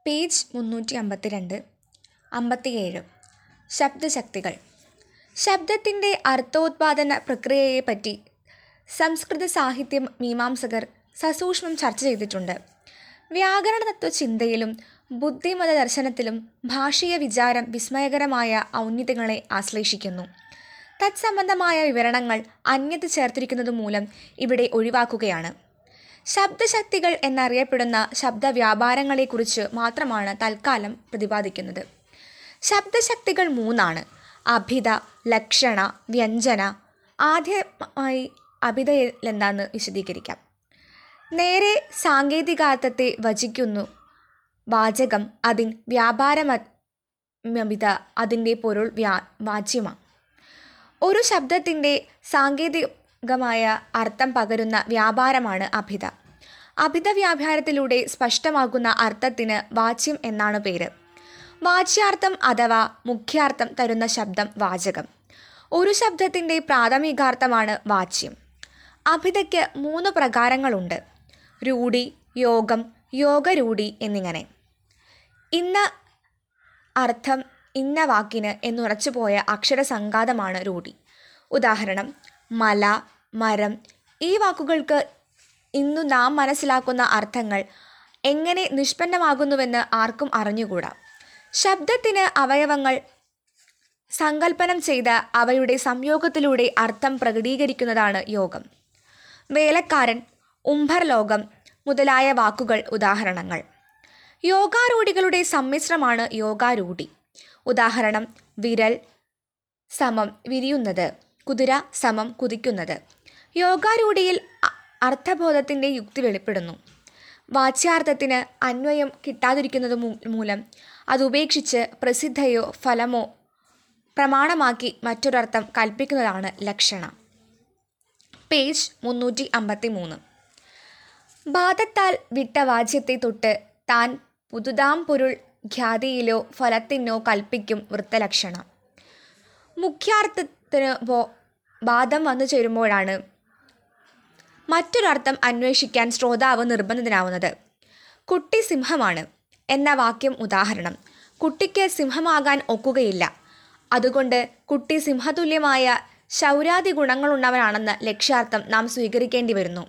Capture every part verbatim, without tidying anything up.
Page മുന്നൂറ്റി അമ്പത്തിരണ്ട് അമ്പത്തിയേഴ് ശബ്ദശക്തികൾ. ശബ്ദത്തിൻ്റെ അർത്ഥോത്പാദന പ്രക്രിയയെപ്പറ്റി സംസ്കൃത സാഹിത്യ മീമാംസകർ സസൂക്ഷ്മം ചർച്ച ചെയ്തിട്ടുണ്ട്. വ്യാകരണ തത്വചിന്തയിലും ബുദ്ധിമത ദർശനത്തിലും ഭാഷീയ വിചാരം വിസ്മയകരമായ ഔന്നത്യങ്ങളെ ആശ്ലേഷിക്കുന്നു. തത്സംബന്ധമായ വിവരണങ്ങൾ അന്യത്ത് ചേർത്തിരിക്കുന്നതു മൂലം ഇവിടെ ഒഴിവാക്കുകയാണ്. ശബ്ദശക്തികൾ എന്നറിയപ്പെടുന്ന ശബ്ദവ്യാപാരങ്ങളെക്കുറിച്ച് മാത്രമാണ് തൽക്കാലം പ്രതിപാദിക്കുന്നത്. ശബ്ദശക്തികൾ മൂന്നാണ്: അഭിധ, ലക്ഷണ, വ്യഞ്ജന. ആദ്യമായി അഭിധയിൽ എന്താണെന്ന് വിശദീകരിക്കാം. നേരെ സാങ്കേതികാർത്ഥത്തെ വചിക്കുന്നു വാചകം, അതിൻ വ്യാപാരമഭിധ, അതിൻ്റെ പൊരുൾ വ്യാ വാച്യമാണ്. ഒരു ശബ്ദത്തിൻ്റെ സാങ്കേതികമായ അർത്ഥം പകരുന്ന വ്യാപാരമാണ് അഭിധ. അഭിധ വ്യാപാരത്തിലൂടെ സ്പഷ്ടമാകുന്ന അർത്ഥത്തിന് വാച്യം എന്നാണ് പേര്. വാച്യാർത്ഥം അഥവാ മുഖ്യാർത്ഥം തരുന്ന ശബ്ദം വാചകം. ഒരു ശബ്ദത്തിൻ്റെ പ്രാഥമികാർത്ഥമാണ് വാച്യം. അഭിധയ്ക്ക് മൂന്ന് പ്രകാരങ്ങളുണ്ട്: രൂഢി, യോഗം, യോഗരൂഢി എന്നിങ്ങനെ. ഇന്ന അർത്ഥം ഇന്ന വാക്കിന് എന്നുറച്ചുപോയ അക്ഷരസംഘാതമാണ് രൂഢി. ഉദാഹരണം: മല, മരം. ഈ വാക്കുകൾക്ക് ഇന്നു നാം മനസ്സിലാക്കുന്ന അർത്ഥങ്ങൾ എങ്ങനെ നിഷ്പന്നമാകുന്നുവെന്ന് ആർക്കും അറിഞ്ഞുകൂടാ. ശബ്ദത്തിന് അവയവങ്ങൾ സങ്കല്പനം ചെയ്ത് അവയുടെ സംയോഗത്തിലൂടെ അർത്ഥം പ്രകടീകരിക്കുന്നതാണ് യോഗം. വേലക്കാരൻ, ഉംഭർലോകം മുതലായ വാക്കുകൾ ഉദാഹരണങ്ങൾ. യോഗാരൂഢികളുടെ സമ്മിശ്രമാണ് യോഗാരൂഢി. ഉദാഹരണം: വിരൽ സമം വിരിയുന്നത്, കുതിര സമം കുതിക്കുന്നത്. യോഗാരൂഢിയിൽ അർത്ഥബോധത്തിൻ്റെ യുക്തി വെളിപ്പെടുന്നു. വാച്യാർത്ഥത്തിന് അന്വയം കിട്ടാതിരിക്കുന്നത് മൂലം അതുപേക്ഷിച്ച് പ്രസിദ്ധയോ ഫലമോ പ്രമാണമാക്കി മറ്റൊരർത്ഥം കൽപ്പിക്കുന്നതാണ് ലക്ഷണ. പേജ് മുന്നൂറ്റി അമ്പത്തി മൂന്ന് ബാധത്താൽ വിട്ട വാച്യത്തെ തൊട്ട് താൻ പുതുതാം പൊരുൾ ഖ്യാതിയിലോ ഫലത്തിനോ കൽപ്പിക്കും വൃത്തലക്ഷണ. മുഖ്യാർത്ഥത്തിന് പോ ബാധം വന്നു ചേരുമ്പോഴാണ് മറ്റൊരർത്ഥം അന്വേഷിക്കാൻ ശ്രോതാവ് നിർബന്ധിതനാവുന്നത്. കുട്ടി സിംഹമാണ് എന്ന വാക്യം ഉദാഹരണം. കുട്ടിക്ക് സിംഹമാകാൻ ഒക്കുകയില്ല, അതുകൊണ്ട് കുട്ടി സിംഹതുല്യമായ ശൗര്യാദി ഗുണങ്ങളുള്ളവനാണെന്ന് ലക്ഷ്യാർത്ഥം നാം സ്വീകരിക്കേണ്ടി വരുന്നു.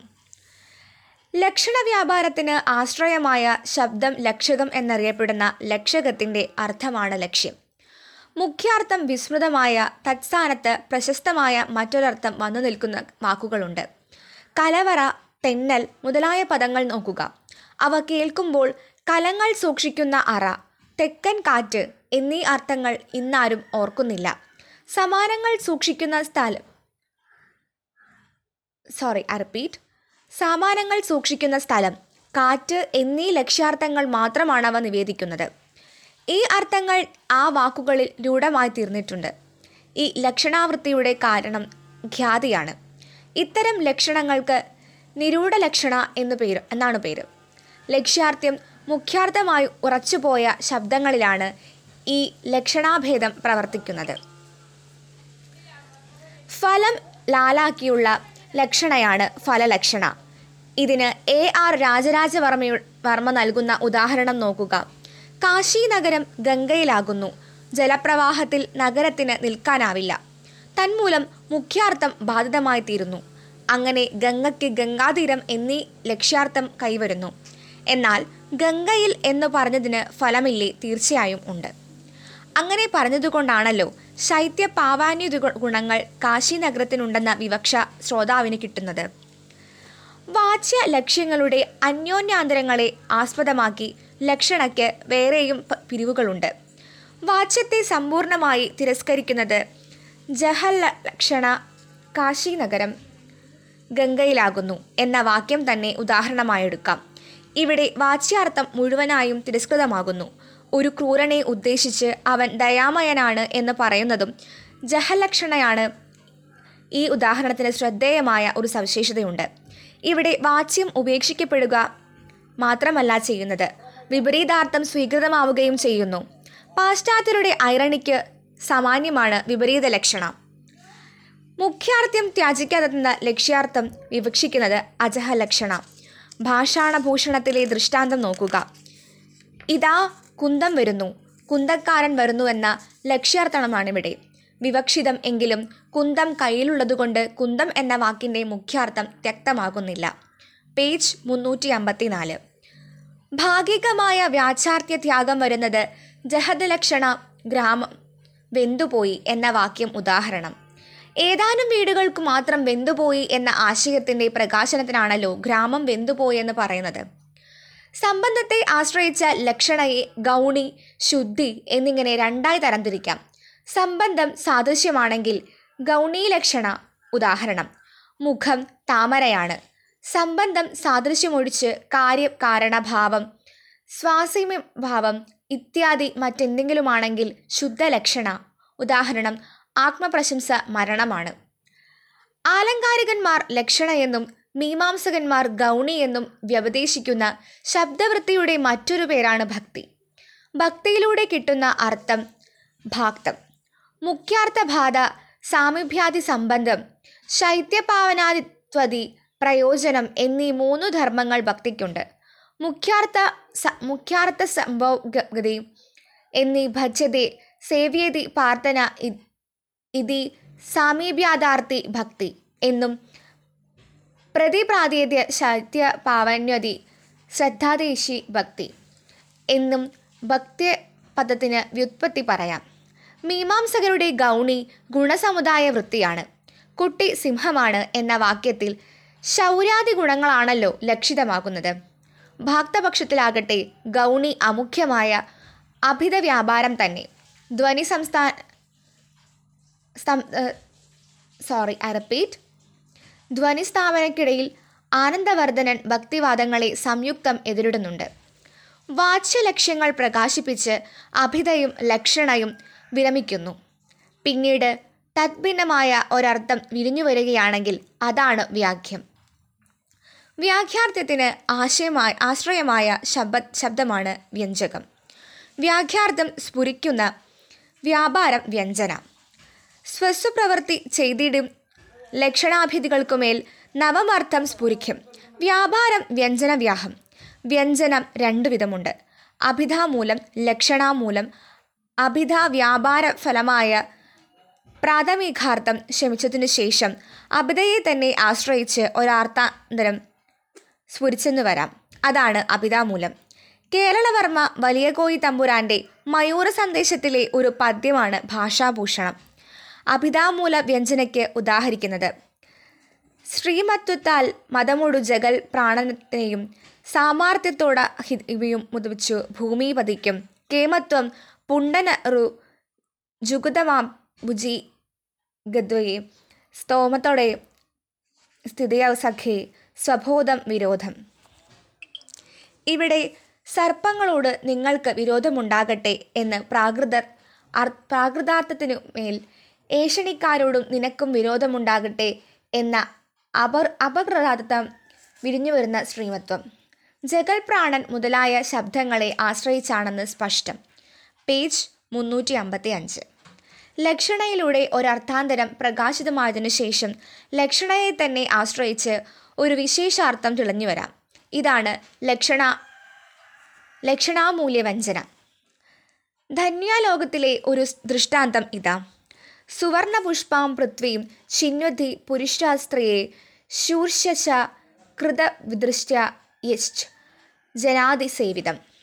ലക്ഷണ വ്യാപാരത്തിന് ആശ്രയമായ ശബ്ദം ലക്ഷകം എന്നറിയപ്പെടുന്ന ലക്ഷകത്തിൻ്റെ അർത്ഥമാണ് ലക്ഷ്യം. മുഖ്യാർത്ഥം വിസ്മൃതമായ തത്സ്ഥാനത്ത് പ്രശസ്തമായ മറ്റൊരർത്ഥം വന്നു നിൽക്കുന്ന വാക്കുകളുണ്ട്. കലവറ, തെന്നൽ മുതലായ പദങ്ങൾ നോക്കുക. അവ കേൾക്കുമ്പോൾ കലങ്ങൾ സൂക്ഷിക്കുന്ന അറ, തെക്കൻ കാറ്റ് എന്നീ അർത്ഥങ്ങൾ ഇന്നാരും ഓർക്കുന്നില്ല. സമാനങ്ങൾ സൂക്ഷിക്കുന്ന സ്ഥലം സോറി ഐ റിപ്പീറ്റ് സമാനങ്ങൾ സൂക്ഷിക്കുന്ന സ്ഥലം, കാറ്റ് എന്നീ ലക്ഷ്യാർത്ഥങ്ങൾ മാത്രമാണ് അവ നിവേദിക്കുന്നത്. ഈ അർത്ഥങ്ങൾ ആ വാക്കുകളിൽ രൂഢമായി തീർന്നിട്ടുണ്ട്. ഈ ലക്ഷണാവൃത്തിയുടെ കാരണം ഖ്യാതിയാണ്. ഇത്തരം ലക്ഷണങ്ങൾക്ക് നിരൂഢ ലക്ഷണ എന്നു പേര് എന്നാണ് പേര്. ലക്ഷ്യാർത്ഥം മുഖ്യാർത്ഥമായി ഉറച്ചുപോയ ശബ്ദങ്ങളിലാണ് ഈ ലക്ഷണാഭേദം പ്രവർത്തിക്കുന്നത്. ഫലം ലാലാക്കിയുള്ള ലക്ഷണയാണ് ഫലലക്ഷണ. ഇതിന് എ ആർ രാജരാജവർമ്മ വർമ്മ നൽകുന്ന ഉദാഹരണം നോക്കുക. കാശി നഗരം ഗംഗയിലാകുന്നു. ജലപ്രവാഹത്തിൽ നഗരത്തിന് നിൽക്കാനാവില്ല. തന്മൂലം മുഖ്യാർത്ഥം ബാധിതമായി തീരുന്നു. അങ്ങനെ ഗംഗയ്ക്ക് ഗംഗാതീരം എന്നീ ലക്ഷ്യാർത്ഥം കൈവരുന്നു. എന്നാൽ ഗംഗയിൽ എന്ന് പറഞ്ഞതിന് ഫലമില്ലേ? തീർച്ചയായും ഉണ്ട്. അങ്ങനെ പറഞ്ഞതുകൊണ്ടാണല്ലോ ശൈത്യ പാവാന്യ ഗുണങ്ങൾ കാശി നഗരത്തിനുണ്ടെന്ന വിവക്ഷ ശ്രോതാവിന് കിട്ടുന്നത്. വാച്യ ലക്ഷ്യങ്ങളുടെ അന്യോന്യാന്തരങ്ങളെ ആസ്പദമാക്കി ലക്ഷണയ്ക്ക് വേറെയും പിരിവുകളുണ്ട്. വാച്യത്തെ സമ്പൂർണമായി തിരസ്കരിക്കുന്നത് ജഹലക്ഷണ. കാശി നഗരം ഗംഗയിലാകുന്നു എന്ന വാക്യം തന്നെ ഉദാഹരണമായെടുക്കാം. ഇവിടെ വാച്യാർത്ഥം മുഴുവനായും തിരസ്കൃതമാകുന്നു. ഒരു ക്രൂരനെ ഉദ്ദേശിച്ച് അവൻ ദയാമയനാണ് എന്ന് പറയുന്നതും ജഹലക്ഷണയാണ്. ഈ ഉദാഹരണത്തിന് ശ്രദ്ധേയമായ ഒരു സവിശേഷതയുണ്ട്. ഇവിടെ വാച്യം ഉപേക്ഷിക്കപ്പെടുക മാത്രമല്ല ചെയ്യുന്നത്, വിപരീതാർത്ഥം സ്വീകൃതമാവുകയും ചെയ്യുന്നു. പാശ്ചാത്യരുടെ ഐറണിക്ക് സാമാന്യമാണ് വിപരീത ലക്ഷണം. മുഖ്യാർത്ഥം ത്യാജിക്കാതെന്ന ലക്ഷ്യാർത്ഥം വിവക്ഷിക്കുന്നത് അജഹലക്ഷണ. ഭാഷാണഭൂഷണത്തിലെ ദൃഷ്ടാന്തം നോക്കുക. ഇതാ കുന്തം വരുന്നു, കുന്തക്കാരൻ വരുന്നു എന്ന ലക്ഷ്യാർത്ഥമാണിവിടെ വിവക്ഷിതം. എങ്കിലും കുന്തം കയ്യിലുള്ളതുകൊണ്ട് കുന്തം എന്ന വാക്കിൻ്റെ മുഖ്യാർത്ഥം വ്യക്തമാകുന്നില്ല. പേജ് മുന്നൂറ്റി അമ്പത്തിനാല്. ഭാഗികമായ വ്യാചാർത്യ ത്യാഗം വരുന്നത് ജഹദലക്ഷണ ഗ്രാമം വെന്തുപോയി എന്ന വാക്യം ഉദാഹരണം. ഏതാനും വീടുകൾക്ക് മാത്രം വെന്തുപോയി എന്ന ആശയത്തിൻ്റെ പ്രകാശനത്തിനാണല്ലോ ഗ്രാമം വെന്തുപോയി എന്ന് പറയുന്നത്. സംബന്ധത്തെ ആശ്രയിച്ച ലക്ഷണയെ ഗൗണി, ശുദ്ധി എന്നിങ്ങനെ രണ്ടായി തരംതിരിക്കാം. സംബന്ധം സാദൃശ്യമാണെങ്കിൽ ഗൗണീ ലക്ഷണ. ഉദാഹരണം: മുഖം താമരയാണ്. സംബന്ധം സാദൃശ്യമൊഴിച്ച് കാര്യം, കാരണഭാവം, സ്വാസീമ്യഭാവം ഇത്യാദി മറ്റെന്തെങ്കിലുമാണെങ്കിൽ ശുദ്ധലക്ഷണ. ഉദാഹരണം: ആത്മപ്രശംസ മരണമാണ്. ആലങ്കാരികന്മാർ ലക്ഷണ എന്നും മീമാംസകന്മാർ ഗൗണി എന്നും വ്യപദേശിക്കുന്ന ശബ്ദവൃത്തിയുടെ മറ്റൊരു പേരാണ് ഭക്തി. ഭക്തിയിലൂടെ കിട്ടുന്ന അർത്ഥം ഭാക്തം. മുഖ്യാർത്ഥബാധ, സാമീപ്യാദി സംബന്ധം, ശൈത്യപാവനാദിത്വതി പ്രയോജനം എന്നീ മൂന്നു ധർമ്മങ്ങൾ ഭക്തിക്കുണ്ട്. മുഖ്യാർത്ഥ മുഖ്യാർത്ഥ സംഭോഗതി എന്നീ ഭജ്യതേ സേവ്യതി പ്രാർത്ഥന ഇതി സാമീപ്യാദാർത്ഥി ഭക്തി എന്നും പ്രതിപ്രാദേദ്യ ശൈത്യപാവന്യതി ശ്രദ്ധാദേശി ഭക്തി എന്നും ഭക്തി പദത്തിന് വ്യുത്പത്തി പറയാം. മീമാംസകരുടെ ഗൗണി ഗുണസമുദായ വൃത്തിയാണ്. കുട്ടി സിംഹമാണ് എന്ന വാക്യത്തിൽ ശൗര്യാദി ഗുണങ്ങളാണല്ലോ ലക്ഷിതമാകുന്നത്. ഭാക്തപക്ഷത്തിലാകട്ടെ ഗൗണി അമുഖ്യമായ അഭിധ വ്യാപാരം തന്നെ. ധ്വനി സംസ്ഥാന സോറി ഐ റിപ്പീറ്റ് ധ്വനിസ്ഥാപനയ്ക്കിടയിൽ ആനന്ദവർദ്ധനൻ ഭക്തിവാദങ്ങളെ സംയുക്തം എതിരിടുന്നുണ്ട്. വാച്യലക്ഷ്യങ്ങൾ പ്രകാശിപ്പിച്ച് അഭിധയും ലക്ഷണയും വിരമിക്കുന്നു. പിന്നീട് തദ്ഭിന്നമായ ഒരർത്ഥം വിരിഞ്ഞു വരികയാണെങ്കിൽ അതാണ് വ്യാഖ്യം. വ്യാഖ്യാർത്ഥത്തിന് ആശയമായ ആശ്രയമായ ശബ്ദ ശബ്ദമാണ് വ്യഞ്ജകം. വ്യാഖ്യാർത്ഥം സ്ഫുരിക്കുന്ന വ്യാപാരം വ്യഞ്ജന. സ്വസ്വപ്രവൃത്തി ചെയ്തിടും ലക്ഷണാഭിധികൾക്കുമേൽ നവമർത്ഥം സ്ഫുരിക്കും. വ്യാപാരം വ്യഞ്ജനവ്യാഹം. വ്യഞ്ജനം രണ്ടു വിധമുണ്ട്: അഭിധാമൂലം, ലക്ഷണാമൂലം. അഭിധ വ്യാപാര ഫലമായ പ്രാഥമികാർത്ഥം ശമിച്ചതിനു ശേഷം അഭിധയെ തന്നെ ആശ്രയിച്ച് ഒരാർത്ഥാന്തരം സ്ഫുരിച്ചെന്നു വരാം. അതാണ് അഭിധാമൂലം. കേരളവർമ്മ വലിയകോയി തമ്പുരാൻ്റെ മയൂര സന്ദേശത്തിലെ ഒരു പദ്യമാണ് ഭാഷാഭൂഷണം അഭിധാമൂല വ്യഞ്ജനയ്ക്ക് ഉദാഹരിക്കുന്നത്. ശ്രീമത്വത്താൽ മതമൊടു ജഗൽ പ്രാണനെയും സാമാർത്ഥ്യത്തോട ഹിതയും മുതിച്ചു ഭൂമിപതിക്കും കേമത്വം പുണ്ടനറു ജുഗുതമാം ഭുജി ഗദ്വയെ സ്തോമത്തോടെ സ്ഥിതിയ സഖേ സ്വബോധം വിരോധം. ഇവിടെ സർപ്പങ്ങളോട് നിങ്ങൾക്ക് വിരോധമുണ്ടാകട്ടെ എന്ന് പ്രാകൃതർ പ്രാകൃതാർത്ഥത്തിനു മേൽ ഏഷണിക്കാരോടും നിനക്കും വിരോധമുണ്ടാകട്ടെ എന്ന അപർ അപകൃതാർത്ഥം വിരിഞ്ഞു വരുന്ന ശ്രീമത്വം ജഗൽ പ്രാണൻ മുതലായ ശബ്ദങ്ങളെ ആശ്രയിച്ചാണെന്ന് സ്പഷ്ടം. പേജ് മുന്നൂറ്റി അമ്പത്തി അഞ്ച്. ലക്ഷണയിലൂടെ ഒരർത്ഥാന്തരം പ്രകാശിതമായതിനു ശേഷം ലക്ഷണയെ തന്നെ ആശ്രയിച്ച് ഒരു വിശേഷാർത്ഥം തെളിഞ്ഞു വരാം. ഇതാണ് ലക്ഷണ ലക്ഷണാമൂല്യവ്യഞ്ജന. ധന്യാലോകത്തിലെ ഒരു ദൃഷ്ടാന്തം ഇതാ: സുവർണപുഷ്പാം പൃഥ്വീം ചിന്വധി പുരുഷാസ്ത്രീയെ ശൂർശശ കൃതവിദൃശ്യ യശ്ച ജനാതിസേവിതം.